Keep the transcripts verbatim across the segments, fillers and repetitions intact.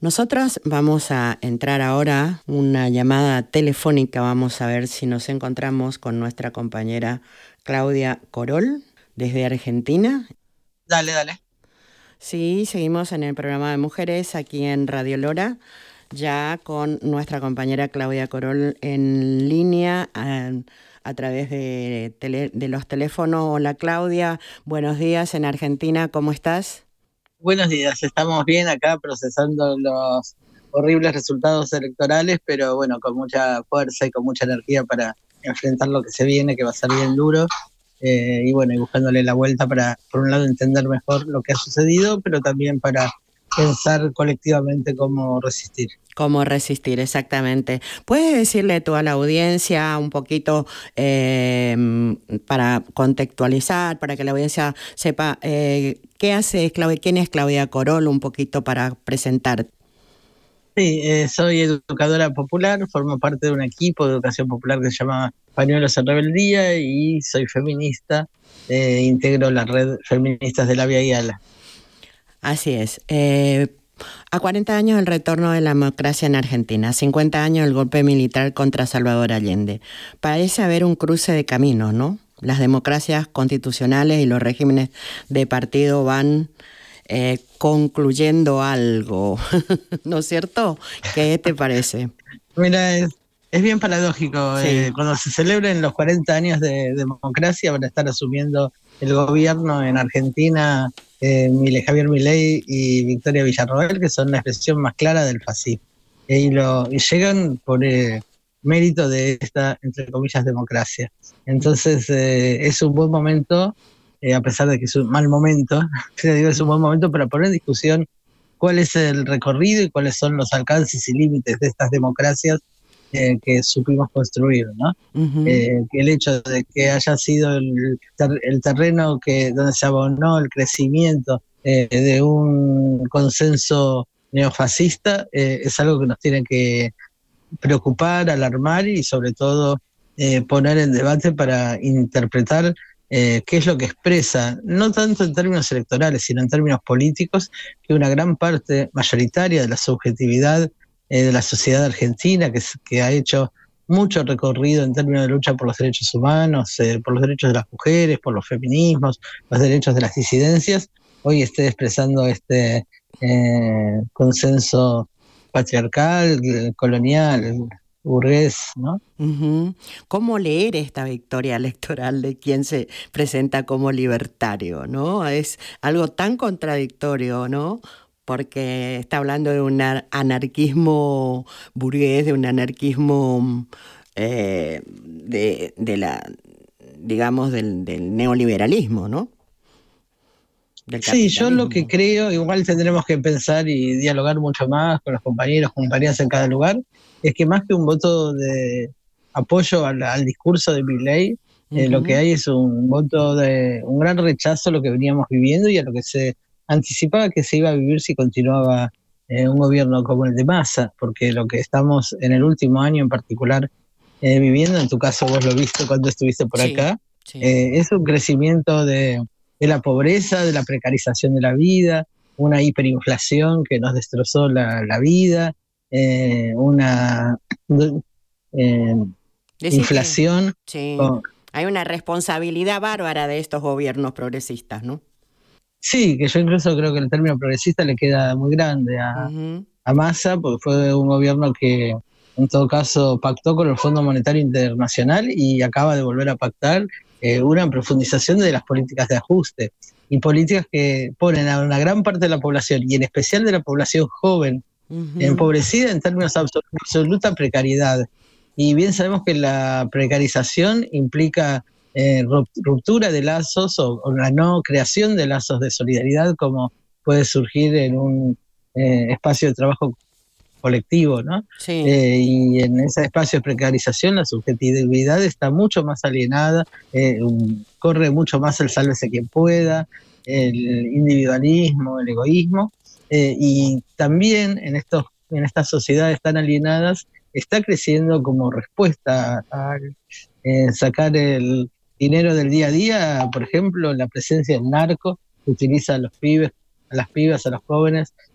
Nosotros vamos a entrar ahora una llamada telefónica, vamos a ver si nos encontramos con nuestra compañera Claudia Corol desde Argentina. Dale, dale. Sí, seguimos en el programa de mujeres aquí en Radio Lora, ya con nuestra compañera Claudia Corol en línea a, a través de, tele, de los teléfonos. Hola Claudia, buenos días en Argentina, ¿cómo estás? Buenos días, estamos bien acá procesando los horribles resultados electorales, pero bueno, con mucha fuerza y con mucha energía para enfrentar lo que se viene, que va a ser bien duro, eh, y bueno, y buscándole la vuelta para, por un lado, entender mejor lo que ha sucedido, pero también para pensar colectivamente cómo resistir. Cómo resistir, exactamente. ¿Puedes decirle tú a la audiencia un poquito eh, para contextualizar, para que la audiencia sepa eh, qué hace Claudia, quién es Claudia Corol, un poquito para presentar? Sí, eh, soy educadora popular, formo parte de un equipo de educación popular que se llama Pañuelos en Rebeldía y soy feminista, eh, integro la red Feministas de la Vía Yala. Así es. Eh, A cuarenta años del retorno de la democracia en Argentina, cincuenta años del golpe militar contra Salvador Allende. Parece haber un cruce de caminos, ¿no? Las democracias constitucionales y los regímenes de partido van eh, concluyendo algo, ¿no es cierto? ¿Qué te parece? Mira, es, es bien paradójico. Sí. Eh, cuando se celebren los cuarenta años de democracia van a estar asumiendo el gobierno en Argentina eh, Javier Milei y Victoria Villarroel, que son la expresión más clara del fascismo. Eh, y, lo, y llegan por eh, mérito de esta, entre comillas, democracia. Entonces eh, es un buen momento, eh, a pesar de que es un mal momento, digo, es un buen momento para poner en discusión cuál es el recorrido y cuáles son los alcances y límites de estas democracias eh, que supimos construir, ¿no? Uh-huh. Eh, el hecho de que haya sido el, ter- el terreno que donde se abonó el crecimiento eh, de un consenso neofascista eh, es algo que nos tiene que preocupar, alarmar y sobre todo eh, poner en debate para interpretar Eh, qué es lo que expresa, no tanto en términos electorales, sino en términos políticos, que una gran parte mayoritaria de la subjetividad eh, de la sociedad argentina, que, que ha hecho mucho recorrido en términos de lucha por los derechos humanos, eh, por los derechos de las mujeres, por los feminismos, los derechos de las disidencias, hoy esté expresando este eh, consenso patriarcal, colonial, burgués, ¿no? Uh-huh. ¿Cómo leer esta victoria electoral de quien se presenta como libertario, ¿no? Es algo tan contradictorio, ¿no? Porque está hablando de un anarquismo burgués, de un anarquismo eh, de, de la, digamos, del, del neoliberalismo, ¿no? Sí, yo lo que creo, igual tendremos que pensar y dialogar mucho más con los compañeros, compañeras en cada lugar, es que más que un voto de apoyo al, al discurso de Milei, uh-huh. eh, lo que hay es un voto de un gran rechazo a lo que veníamos viviendo y a lo que se anticipaba que se iba a vivir si continuaba eh, un gobierno como el de Massa, porque lo que estamos en el último año en particular eh, viviendo, en tu caso vos lo viste cuando estuviste por sí, acá, sí. Eh, es un crecimiento de... de la pobreza, de la precarización de la vida, una hiperinflación que nos destrozó la, la vida, eh, una eh, inflación. Que, sí, con, hay una responsabilidad bárbara de estos gobiernos progresistas, ¿no? Sí, que yo incluso creo que el término progresista le queda muy grande a, uh-huh. a Massa, porque fue un gobierno que en todo caso pactó con el Fondo Monetario Internacional y acaba de volver a pactar Eh, una profundización de las políticas de ajuste y políticas que ponen a una gran parte de la población y en especial de la población joven uh-huh. empobrecida en términos de absol- absoluta precariedad. Y bien sabemos que la precarización implica eh, ruptura de lazos o, o la no creación de lazos de solidaridad como puede surgir en un eh, espacio de trabajo colectivo, ¿no? Sí. Eh, y en ese espacio de precarización la subjetividad está mucho más alienada, eh, un, corre mucho más el sálvese quien pueda, el individualismo, el egoísmo, eh, y también en, estos, en estas sociedades tan alienadas está creciendo como respuesta a eh, sacar el dinero del día a día, por ejemplo, la presencia del narco que utiliza a los pibes, a las pibas, a los jóvenes,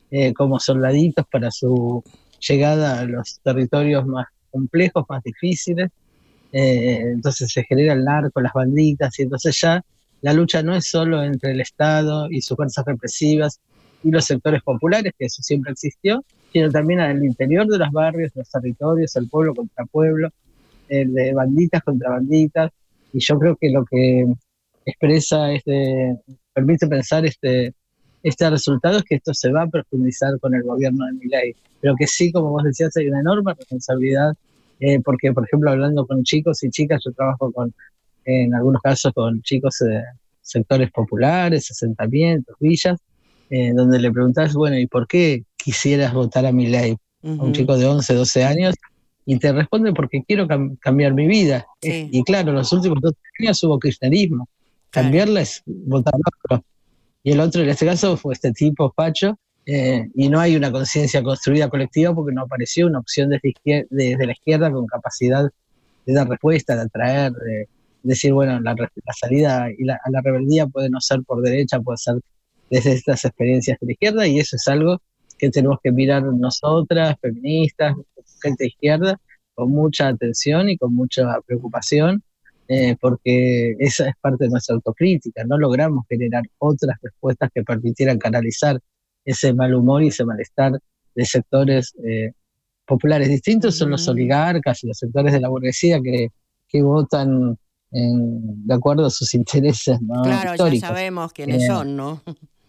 eh, como soldaditos para su llegada a los territorios más complejos, más difíciles. Eh, entonces se genera el narco, las banditas, y entonces ya la lucha no es solo entre el Estado y sus fuerzas represivas y los sectores populares, que eso siempre existió, sino también al interior de los barrios, los territorios, el pueblo contra pueblo, el de banditas contra banditas, y yo creo que lo que expresa, este, permite pensar este, este resultado es que esto se va a profundizar con el gobierno de Milei, pero que sí, como vos decías, hay una enorme responsabilidad, eh, porque, por ejemplo, hablando con chicos y chicas, yo trabajo con, en algunos casos con chicos de sectores populares, asentamientos, villas, eh, donde le preguntás, bueno, ¿y por qué quisieras votar a Milei? A un Uh-huh. chico de once, doce años, y te responde porque quiero cam- cambiar mi vida. Sí. Y claro, los últimos dos años hubo kirchnerismo. Claro. Cambiarla es votar a otro. Y el otro, en este caso, fue este tipo, Pacho, eh, y no hay una conciencia construida colectiva porque no apareció una opción desde, izquier- desde la izquierda con capacidad de dar respuesta, de atraer, de decir, bueno, la, la salida y la, a la rebeldía puede no ser por derecha, puede ser desde estas experiencias de la izquierda, y eso es algo que tenemos que mirar nosotras, feministas, gente de izquierda, con mucha atención y con mucha preocupación, eh, porque esa es parte de nuestra autocrítica. No logramos generar otras respuestas que permitieran canalizar ese mal humor y ese malestar de sectores eh, populares. Distintos son los oligarcas y los sectores de la burguesía que, que votan en, de acuerdo a sus intereses, ¿no?, Claro, ya históricos. sabemos quiénes Eh, son, ¿no?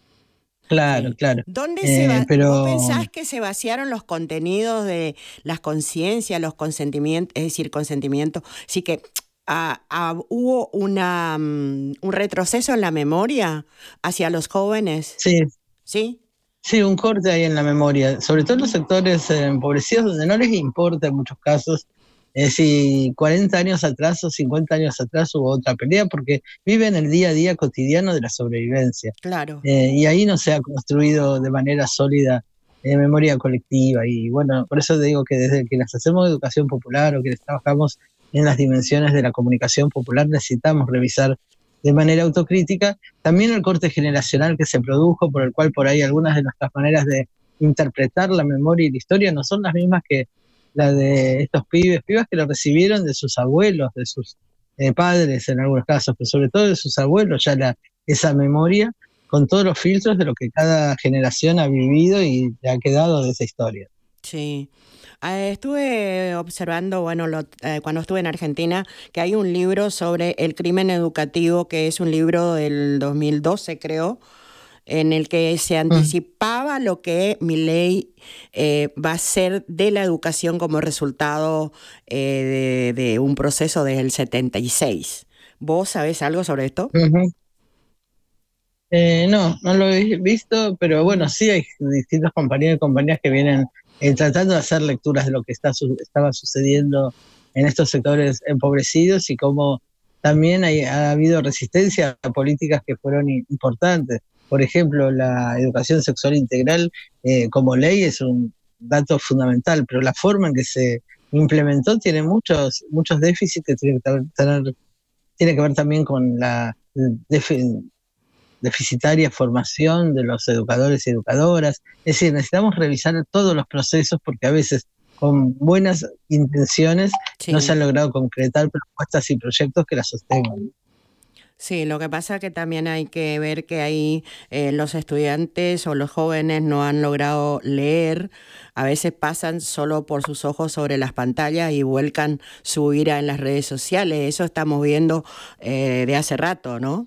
claro, Sí. claro. ¿Dónde se Eh, va? ¿Vos pero pensás que se vaciaron los contenidos de las conciencias, los consentimientos, es decir, consentimientos? Sí que ah, ah, hubo una, um, un retroceso en la memoria hacia los jóvenes, sí, ¿sí? sí, un corte ahí en la memoria, sobre todo en los sectores eh, empobrecidos donde no les importa en muchos casos eh, si cuarenta años atrás o cincuenta años atrás hubo otra pelea, porque viven el día a día cotidiano de la sobrevivencia. Claro. Eh, y ahí no se ha construido de manera sólida eh, memoria colectiva. Y bueno, por eso te digo que desde quienes hacemos educación popular o quienes trabajamos en las dimensiones de la comunicación popular necesitamos revisar de manera autocrítica también el corte generacional que se produjo, por el cual por ahí algunas de nuestras maneras de interpretar la memoria y la historia no son las mismas que la de estos pibes, pibas que lo recibieron de sus abuelos, de sus eh, padres en algunos casos, pero sobre todo de sus abuelos, ya la, esa memoria con todos los filtros de lo que cada generación ha vivido y le ha quedado de esa historia. Sí. Eh, estuve observando, bueno, lo, eh, cuando estuve en Argentina, que hay un libro sobre el crimen educativo, que es un libro del dos mil doce, creo, en el que se anticipaba lo que Milei eh, va a ser de la educación como resultado eh, de, de un proceso desde el setenta y seis. ¿Vos sabés algo sobre esto? Uh-huh. Eh, no, no lo he visto, pero bueno, sí hay distintos compañeros y compañeras que vienen eh, tratando de hacer lecturas de lo que está su- estaba sucediendo en estos sectores empobrecidos y cómo también hay, ha habido resistencia a políticas que fueron i- importantes. Por ejemplo, la educación sexual integral eh, como ley es un dato fundamental, pero la forma en que se implementó tiene muchos, muchos déficits que tiene que tener, tiene que ver también con la defi- deficitaria formación de los educadores y educadoras. Es decir, necesitamos revisar todos los procesos porque a veces con buenas intenciones Sí. no se han logrado concretar propuestas y proyectos que las sostengan. Sí, lo que pasa es que también hay que ver que ahí eh, los estudiantes o los jóvenes no han logrado leer, a veces pasan solo por sus ojos sobre las pantallas y vuelcan su ira en las redes sociales. Eso estamos viendo eh, de hace rato, ¿no?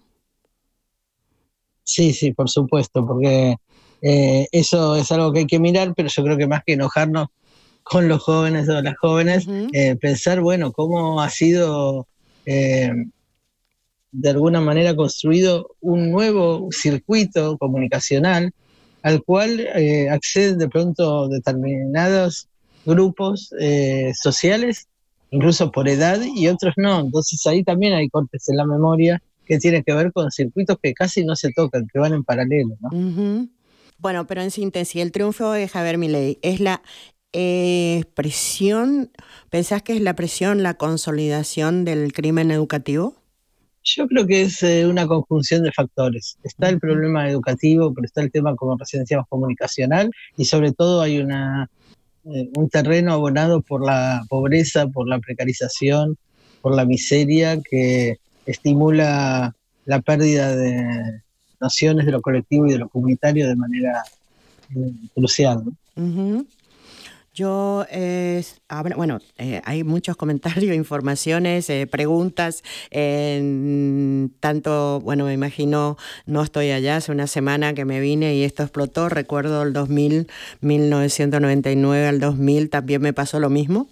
Sí, sí, por supuesto, porque eh, eso es algo que hay que mirar, pero yo creo que más que enojarnos con los jóvenes o las jóvenes, Uh-huh. eh, pensar, bueno, cómo ha sido eh, de alguna manera construido un nuevo circuito comunicacional al cual eh, acceden de pronto determinados grupos eh, sociales, incluso por edad, y otros no. Entonces ahí también hay cortes en la memoria que tienen que ver con circuitos que casi no se tocan, que van en paralelo, ¿no? Uh-huh. Bueno, pero en síntesis, el triunfo de Javier Milei es la eh, expresión, ¿pensás que es la presión, la consolidación del crimen educativo? Yo creo que es eh, una conjunción de factores. Está el problema educativo, pero está el tema, como recién decíamos, comunicacional, y sobre todo hay una, eh, un terreno abonado por la pobreza, por la precarización, por la miseria, que estimula la pérdida de nociones de lo colectivo y de lo comunitario de manera eh, crucial, ¿no? Ujú. Yo, eh, ahora- bueno, eh, hay muchos comentarios, informaciones, eh, preguntas, en tanto, bueno, me imagino, no estoy allá, hace una semana que me vine y esto explotó, recuerdo el dos mil, mil novecientos noventa y nueve al dos mil, también me pasó lo mismo.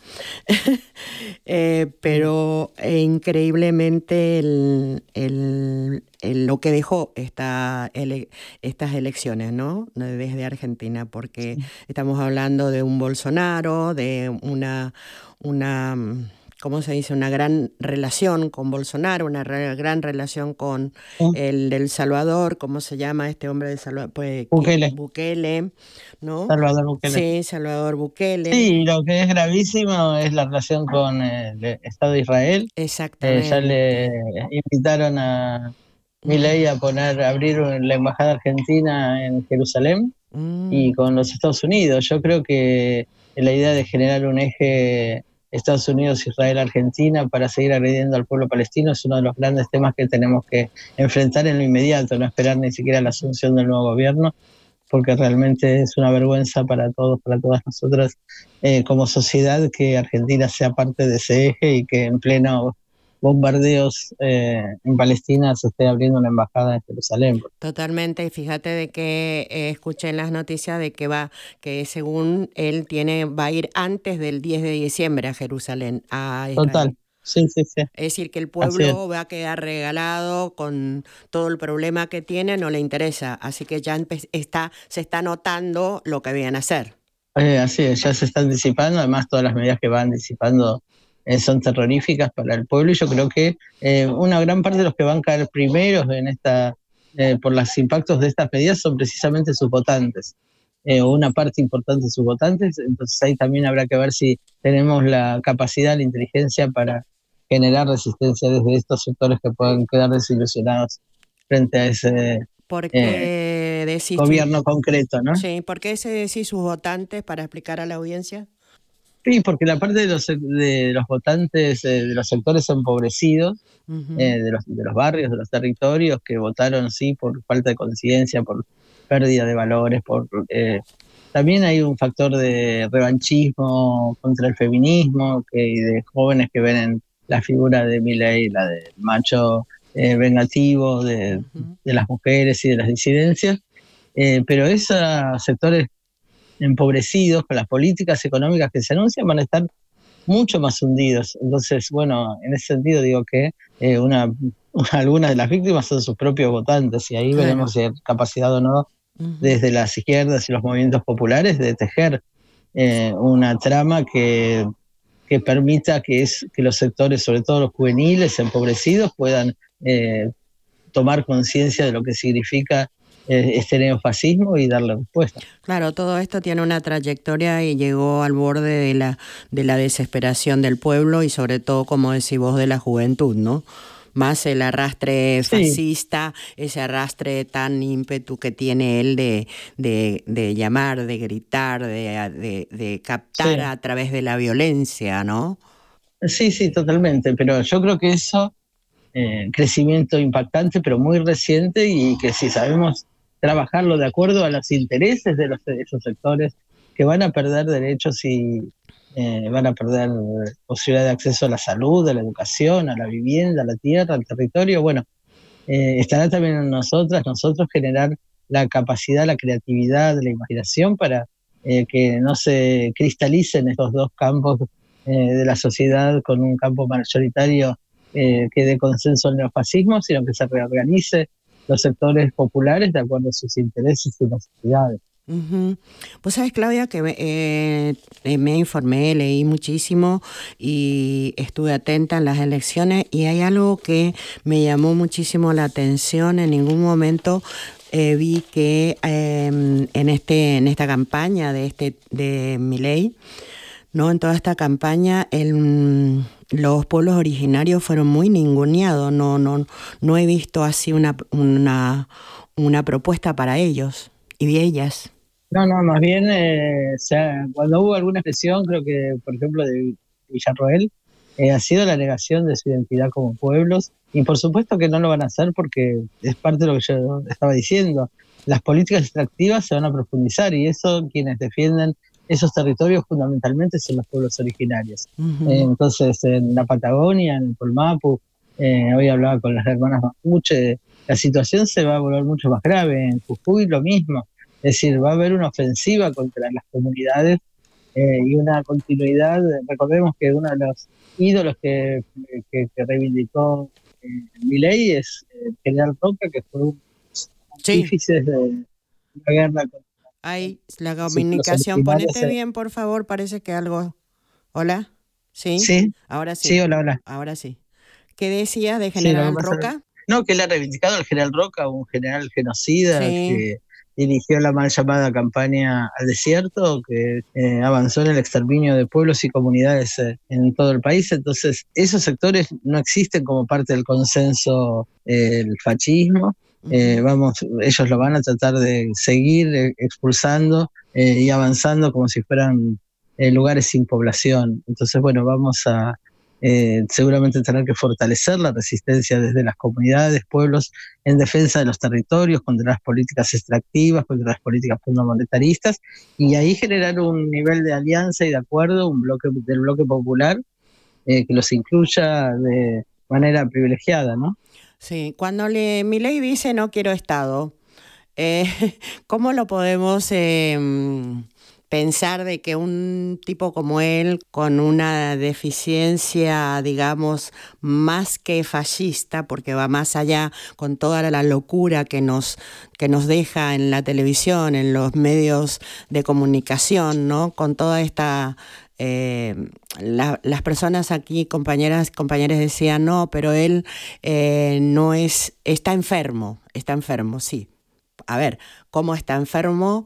Eh, pero eh, increíblemente el, el- el- lo que dejó esta ele- estas elecciones, ¿no? Desde Argentina, porque estamos hablando de un Bolsonaro, de una, una, mm, ¿cómo se dice? Una gran relación con Bolsonaro, una re- gran relación con el del Salvador, ¿cómo se llama este hombre de Salvador? Pues que- Bukele, Bukele, ¿no? Salvador Bukele. Sí, Salvador Bukele, Sí, lo que es gravísimo es la relación con el Estado de Israel. Eh, ya le exactamente. invitaron a Milei a poner, a abrir la embajada argentina en Jerusalén y Mm, con los Estados Unidos. Yo creo que la idea de generar un eje Estados Unidos, Israel, Argentina para seguir agrediendo al pueblo palestino es uno de los grandes temas que tenemos que enfrentar en lo inmediato, no esperar ni siquiera la asunción del nuevo gobierno, porque realmente es una vergüenza para todos, para todas nosotras eh, como sociedad que Argentina sea parte de ese eje y que en pleno bombardeos eh, en Palestina se esté abriendo una embajada en Jerusalén. totalmente. Y fíjate de que eh, escuché en las noticias de que va, que según él tiene, va a ir antes del diez de diciembre a Jerusalén, a Total, Israel. sí, sí, sí, Es decir, que el así es. pueblo va a quedar regalado con todo el problema que tiene, no le interesa. Así que ya empe- está, se está notando lo que vienen a hacer. Eh, así es, ya se están disipando, además todas las medidas que van disipando eh, son terroríficas para el pueblo y yo creo que eh, una gran parte de los que van a caer primeros en esta, eh, por los impactos de estas medidas son precisamente sus votantes, eh, o una parte importante de sus votantes, entonces ahí también habrá que ver si tenemos la capacidad, la inteligencia para generar resistencia desde estos sectores que pueden quedar desilusionados frente a ese ¿Por eh, qué decís sus, gobierno concreto, ¿no? sí, ¿por qué se decís sus votantes para explicar a la audiencia? Sí, porque la parte de los, de los votantes, eh, de los sectores empobrecidos, Ujú, eh, de, los, de los barrios, de los territorios, que votaron sí por falta de conciencia, por pérdida de valores, por eh, también hay un factor de revanchismo contra el feminismo, que, y de jóvenes que ven en la figura de Milei, la del macho eh, vengativo, de, ujú. de las mujeres y de las disidencias, eh, pero esos sectores empobrecidos con las políticas económicas que se anuncian van a estar mucho más hundidos. Entonces, bueno, en ese sentido digo que eh, una, algunas de las víctimas son sus propios votantes y ahí Claro. veremos si hay capacidad o no Ujú. desde las izquierdas y los movimientos populares de tejer eh, una trama que, que permita que, es, que los sectores, sobre todo los juveniles empobrecidos, puedan eh, tomar conciencia de lo que significa eh, este neofascismo y darle respuesta. Claro, todo esto tiene una trayectoria y llegó al borde de la, de la desesperación del pueblo y sobre todo, como decís vos, de la juventud, ¿no? Más el arrastre Sí, fascista, ese arrastre tan ímpetu que tiene él de, de, de llamar, de gritar, de, de, de captar sí. a través de la violencia, ¿no? Sí, sí, totalmente, pero yo creo que eso, eh, crecimiento impactante, pero muy reciente y que si sabemos trabajarlo de acuerdo a los intereses de, los, de esos sectores que van a perder derechos y eh, van a perder posibilidad de acceso a la salud, a la educación, a la vivienda, a la tierra, al territorio, bueno, eh, estará también en nosotras, nosotros generar la capacidad, la creatividad, la imaginación para eh, que no se cristalicen estos dos campos eh, de la sociedad con un campo mayoritario eh, que dé consenso al neofascismo, sino que se reorganice los sectores populares de acuerdo a sus intereses y necesidades. Ujú. Pues sabes, Claudia, que me, eh, eh, me informé, leí muchísimo y estuve atenta en las elecciones y hay algo que me llamó muchísimo la atención. En ningún momento eh, vi que eh, en este en esta campaña de este de Milei No, en toda esta campaña el, los pueblos originarios fueron muy ninguneados. No, no, no he visto así una, una, una propuesta para ellos y ellas. No, no, más bien, eh, o sea, cuando hubo alguna expresión, creo que, por ejemplo, de Villarroel, eh, ha sido la negación de su identidad como pueblos, y por supuesto que no lo van a hacer porque es parte de lo que yo estaba diciendo. Las políticas extractivas se van a profundizar, y eso quienes defienden esos territorios fundamentalmente son los pueblos originarios. Uh-huh. Eh, entonces, en la Patagonia, en el Polmapu, eh, hoy hablaba con las hermanas mapuche, la situación se va a volver mucho más grave. En Jujuy lo mismo. Es decir, va a haber una ofensiva contra las comunidades eh, y una continuidad. Recordemos que uno de los ídolos que, que, que reivindicó eh, Milei es el general Roca, que fue un artífice sí. de la guerra contra Ahí, la comunicación, ponete bien, por favor, parece que algo... ¿Hola? ¿Sí? Sí. Ahora sí. Sí, hola, hola. Ahora sí. ¿Qué decías de general sí, Roca? No, que él ha reivindicado al general Roca, un general genocida sí. que dirigió la mal llamada campaña al desierto, que eh, avanzó en el exterminio de pueblos y comunidades eh, en todo el país. Entonces, esos sectores no existen como parte del consenso eh, del fascismo. Uh-huh. Eh, vamos, ellos lo van a tratar de seguir eh, expulsando eh, y avanzando como si fueran eh, lugares sin población. Entonces, bueno, vamos a eh, seguramente tener que fortalecer la resistencia desde las comunidades, pueblos, en defensa de los territorios, contra las políticas extractivas, contra las políticas fundamentalistas, y ahí generar un nivel de alianza y de acuerdo, un bloque del bloque popular eh, que los incluya de manera privilegiada, ¿no? Sí, cuando le, Milei dice no quiero Estado, eh, ¿cómo lo podemos eh, pensar de que un tipo como él, con una deficiencia, digamos, más que fascista, porque va más allá con toda la locura que nos, que nos deja en la televisión, en los medios de comunicación, ¿no? Con toda esta... Eh, la, las personas aquí, compañeras, compañeros decían, no, pero él eh, no es, está enfermo, está enfermo, sí. A ver, cómo está enfermo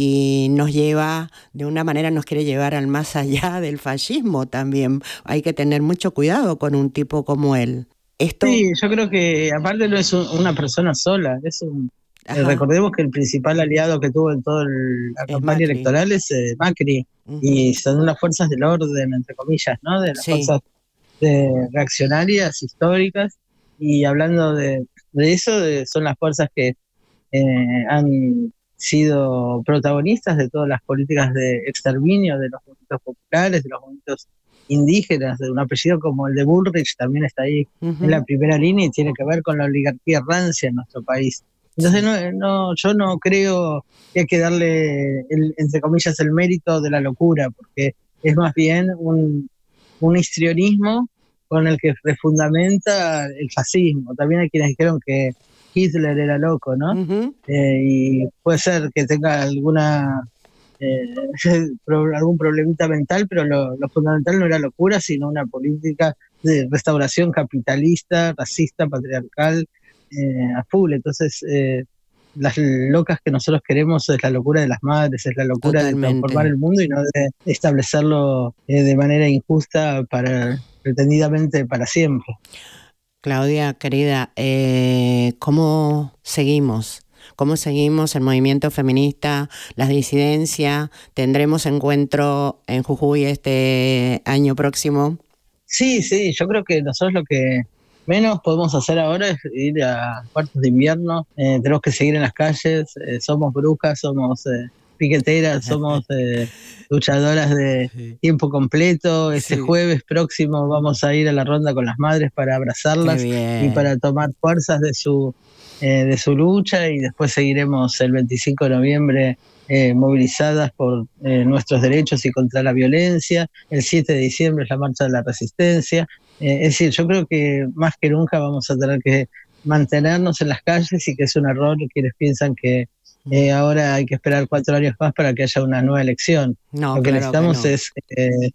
y nos lleva, de una manera nos quiere llevar al más allá del fascismo también. Hay que tener mucho cuidado con un tipo como él. Esto... Sí, yo creo que aparte no es un, una persona sola, es un... Eh, recordemos que el principal aliado que tuvo en toda la es campaña Macri. electoral es eh, Macri, uh-huh. y son las fuerzas del orden, entre comillas, ¿no? De las sí. fuerzas de reaccionarias históricas, y hablando de, de eso, de, son las fuerzas que eh, han sido protagonistas de todas las políticas de exterminio de los movimientos populares, de los movimientos indígenas, de un apellido como el de Bullrich también está ahí uh-huh. en la primera línea, y tiene que ver con la oligarquía rancia en nuestro país. Entonces no, no, yo no creo que hay que darle, el, entre comillas, el mérito de la locura, porque es más bien un, un histrionismo con el que refundamenta el fascismo. También hay quienes dijeron que Hitler era loco, ¿no? Uh-huh. Eh, y puede ser que tenga alguna eh, algún problemita mental, pero lo, lo fundamental no era locura, sino una política de restauración capitalista, racista, patriarcal, Eh, a full. Entonces eh, las locas que nosotros queremos es la locura de las madres, es la locura Totalmente. de transformar el mundo y no de establecerlo eh, de manera injusta para pretendidamente para siempre. Claudia, querida, eh, ¿cómo seguimos? ¿Cómo seguimos el movimiento feminista, las disidencias? ¿Tendremos encuentro en Jujuy este año próximo? Sí, sí, yo creo que nosotros lo que menos podemos hacer ahora es ir a cuartos de invierno, eh, tenemos que seguir en las calles, eh, somos brujas, somos eh, piqueteras, somos eh, luchadoras de tiempo completo. Este sí. jueves próximo vamos a ir a la ronda con las madres para abrazarlas y para tomar fuerzas de su, eh, de su lucha, y después seguiremos el veinticinco de noviembre Eh, movilizadas por eh, nuestros derechos y contra la violencia. El siete de diciembre es la marcha de la resistencia. Eh, es decir, yo creo que más que nunca vamos a tener que mantenernos en las calles, y que es un error quienes piensan que eh, ahora hay que esperar cuatro años más para que haya una nueva elección. No, Lo que claro necesitamos que no. es eh,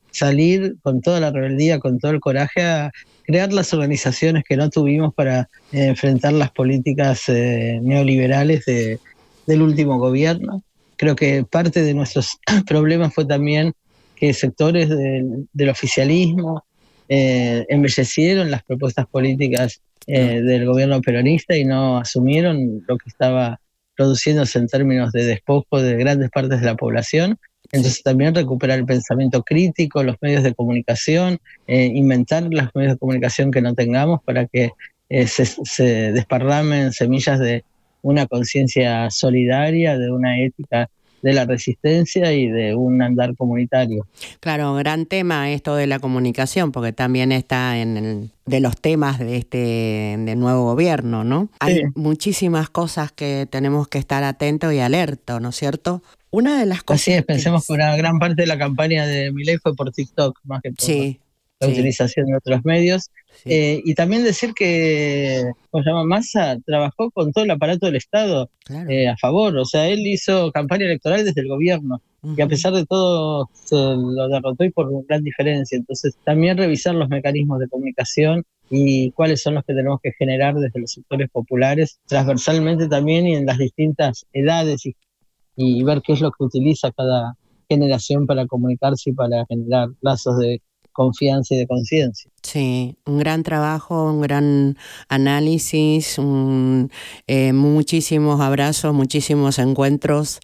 salir con toda la rebeldía, con todo el coraje, a crear las organizaciones que no tuvimos para eh, enfrentar las políticas eh, neoliberales de del último gobierno. Creo que parte de nuestros problemas fue también que sectores del, del oficialismo eh, embellecieron las propuestas políticas eh, del gobierno peronista y no asumieron lo que estaba produciéndose en términos de despojo de grandes partes de la población. Entonces sí, también recuperar el pensamiento crítico, los medios de comunicación, eh, inventar los medios de comunicación que no tengamos para que eh, se, se desparramen semillas de una conciencia solidaria, de una ética de la resistencia y de un andar comunitario. Claro, gran tema esto de la comunicación, porque también está en el, de los temas de este del nuevo gobierno, ¿no? Hay sí, muchísimas cosas que tenemos que estar atentos y alertos, ¿no es cierto? Una de las cosas. Así es, pensemos que que una gran parte de la campaña de Milei fue por TikTok, más que por sí, la sí. utilización de otros medios. Sí. Eh, y también decir que, ¿cómo se llama? Massa trabajó con todo el aparato del Estado, claro, eh, a favor. O sea, él hizo campaña electoral desde el gobierno. Uh-huh. Y a pesar de todo, se lo derrotó y por gran diferencia. Entonces, también revisar los mecanismos de comunicación y cuáles son los que tenemos que generar desde los sectores populares, transversalmente también y en las distintas edades y y ver qué es lo que utiliza cada generación para comunicarse y para generar lazos de confianza y de conciencia. Sí, un gran trabajo, un gran análisis, un, eh, muchísimos abrazos, muchísimos encuentros,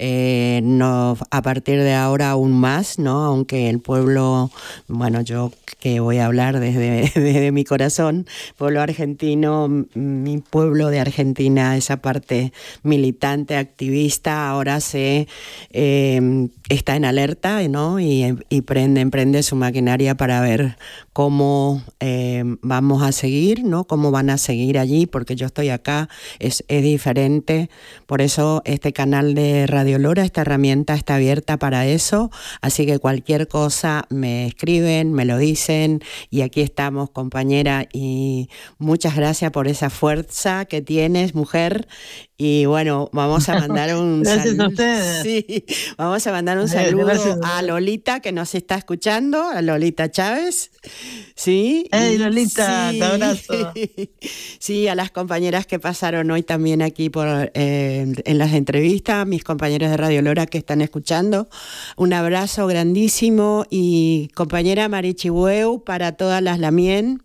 eh, no, a partir de ahora aún más, ¿no? Aunque el pueblo, bueno, yo que voy a hablar desde, desde mi corazón, pueblo argentino, mi pueblo de Argentina, esa parte militante, activista, ahora se eh, está en alerta, ¿no? Y, y prende, emprende su maquinaria para ver cómo eh, vamos a seguir, ¿no? Cómo van a seguir allí, porque yo estoy acá, es, es diferente. Por eso este canal de Radio Lora, esta herramienta está abierta para eso. Así que cualquier cosa me escriben, me lo dicen. Y aquí estamos, compañera. Y muchas gracias por esa fuerza que tienes, mujer. Y bueno, vamos a mandar un gracias saludo. a ustedes. Sí, vamos a mandar un saludo gracias a Lolita que nos está escuchando, a Lolita Chávez. Sí. ¡Hey, Lolita! Sí. Te abrazo. Sí, a las compañeras que pasaron hoy también aquí por eh, en las entrevistas, mis compañeros de Radio Lora que están escuchando. Un abrazo grandísimo y compañera Marichihueu para todas las Lamien.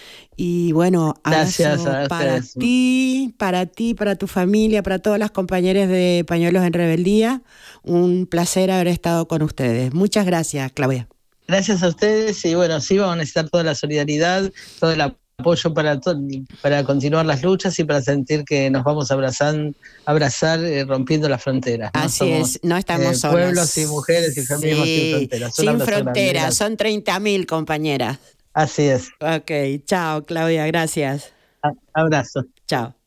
Y bueno, gracias para ti, para ti, para tu familia, para todas las compañeras de Pañuelos en Rebeldía. Un placer haber estado con ustedes. Muchas gracias, Claudia. Gracias a ustedes y bueno, sí vamos a necesitar toda la solidaridad, todo el apoyo para, to- para continuar las luchas y para sentir que nos vamos a abrazar, abrazar eh, rompiendo las fronteras, ¿no? Así Somos, es, no estamos eh, solos. Pueblos y mujeres y feminismos sí, sin fronteras. Sin fronteras, son treinta mil compañeras. Así es. Ok, chao Claudia, gracias. A- abrazo. Chao.